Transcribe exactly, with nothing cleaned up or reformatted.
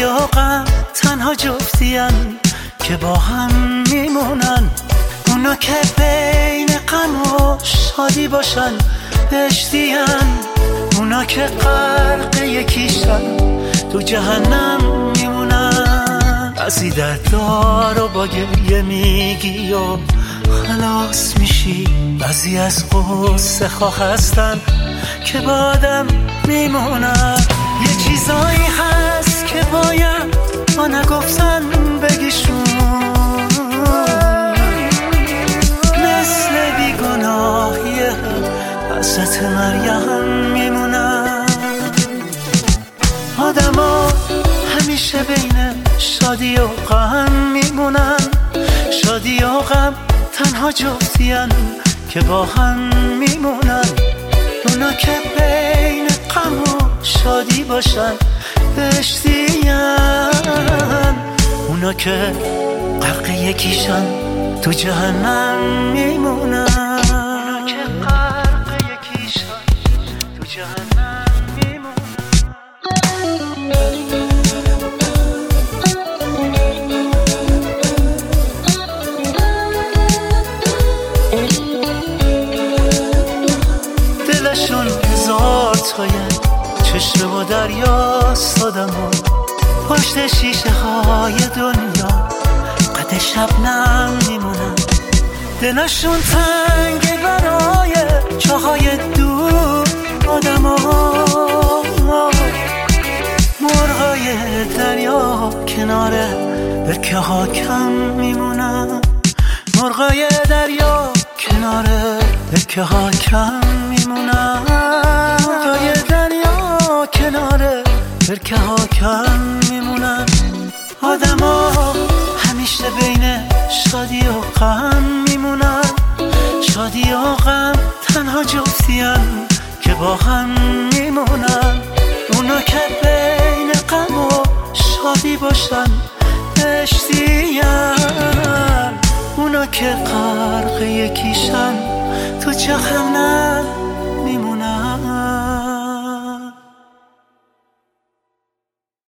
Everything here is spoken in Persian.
و غم تنها جفتین که با هم میمونن. اونا که بین غم و شادی باشن بهشتین. اونا که غرق یکیشن تو جهنم میمونن. بعضی دردار رو با گریه میگی و خلاص میشی. بعضی از غصه خواه هستن که با آدم میمونن. یه چیزایی هست که باید ما نگفتن بگیشون، مثل بیگناهی حضرت مریم میمونن. آدم ها همیشه بین شادی و غم میمونن. شادی و غم تنها جفتین که با هم میمونن. اونا که بین غم و شادی باشن بهشتین. اونا که غرق یکیشن تو جهنم میمونن. اونا که غرق یکیشن تو جهنم میمونن. دلشون هزار تایه چشم و دریاست آدمو. پشت شیشه های دنیا قد شبنم میمونن. دلشون تنگه برای جاهای دور آدمو. مرغای دریا کنار برکه ها کم میمونن. مرغای دریا کنار برکه ها کم میمونن. مرغای دریا کنار برکه ها کم میمونن. آدم ها همیشه بین شادی و غم میمونن. شادی و غم تنها جفتین که با هم میمونن. اونا که بین غم و شادی باشن بهشتین. اونا که غرق یکیشن تو جهنم